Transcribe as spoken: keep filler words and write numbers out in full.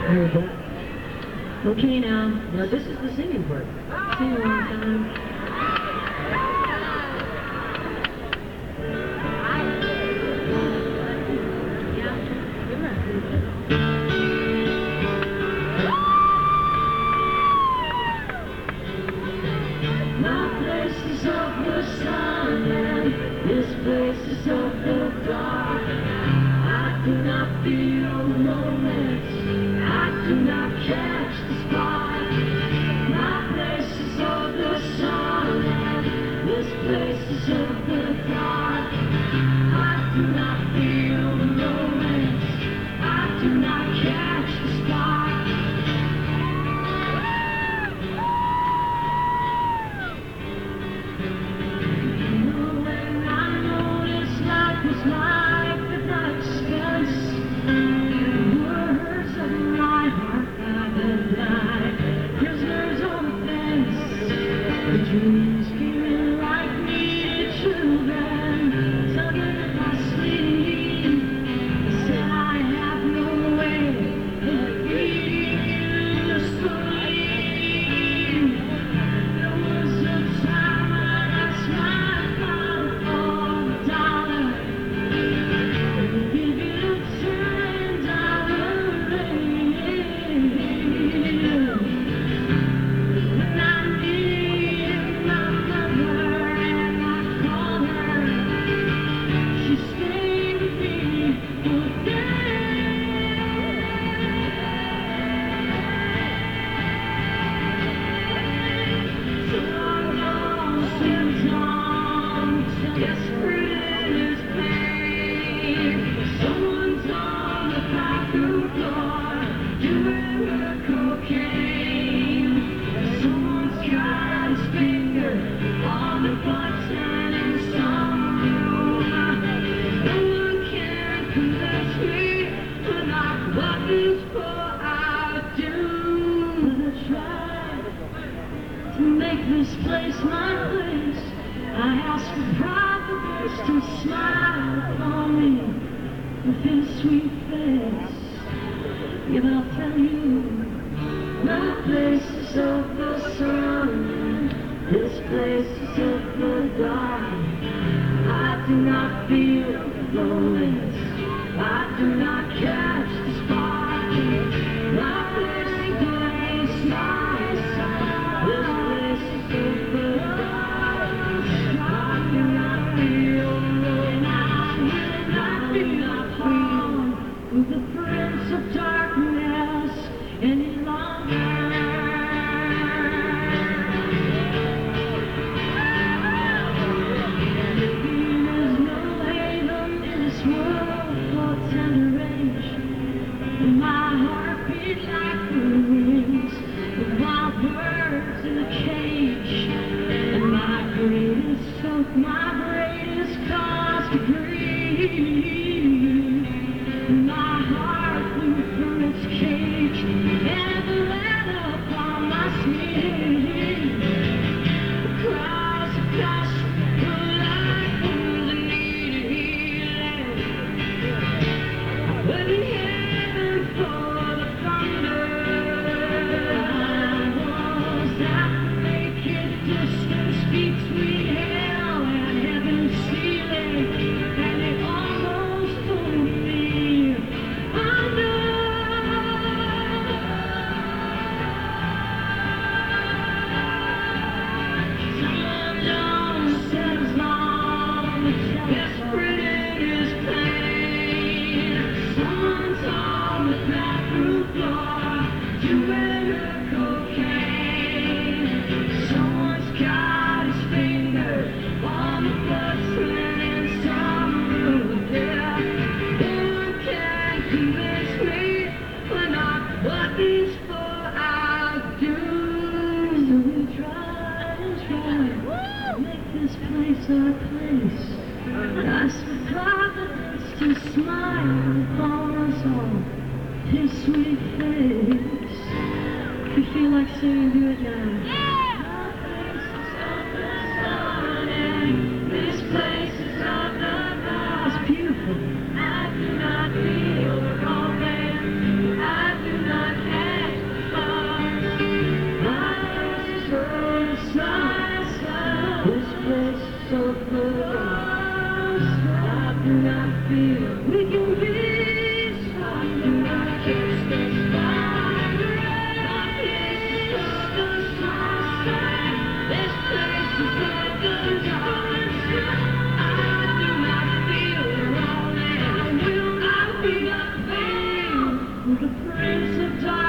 Heard that. Okay, now, now this is the singing part. Sing one time. My place is of the sun, and this place is of the dark. I do not feel romance, I do not catch the spark. My place is of the sun, and this place is of the dark. I do not feel romance, I do not catch the spark. Dreams came like needed children, tugging at my sleeve. I said I have no way of feeding you slowly. There was a time when I asked my father for a dollar, to give you a ten dollar raise. When I needed my mother and I called her, she stayed with me for a day. So long gone since I'm desperate in his pain. Someone's on the bathroom floor doing her cocaine. Someone's got his finger on the button in some room. No one can convince me when I what is for I do. I try to make this place my place. I ask for Providence to smile upon me with his sweet face. Yet I'll tell you, my place is of the sun, this place is of the dark. I do not feel loneliness, I do not catch the spark. My place is my sun, this place is of the dark. I do not feel alone, I will not be alone with the Prince of Darkness any longer. There's no haven in this world for tender age, and my heart beat like the wings of wild birds in a cage, and my greatest hope, my greatest cause to breathe. My heart flew from its cage and let upon my sleeve. The cries of passion were like wounds that needed healing. But in heaven for the thunder, I was at the naked distance between hell and heaven's ceiling, and it almost pulled me under. Someone knows as long, desperate in his pain. Someone's on the bathroom floor doing her cocaine. Someone's got his finger on the button in some room there. No one can convince me when I what is for I do. So we try and try to make this place our place. Ask for Providence to smile upon us all, his sweet face. If you feel like singing, do it now. My place is of the sun, and this place is of the dark. It's beautiful. I do not feel romance, I do not who the Prince of Darkness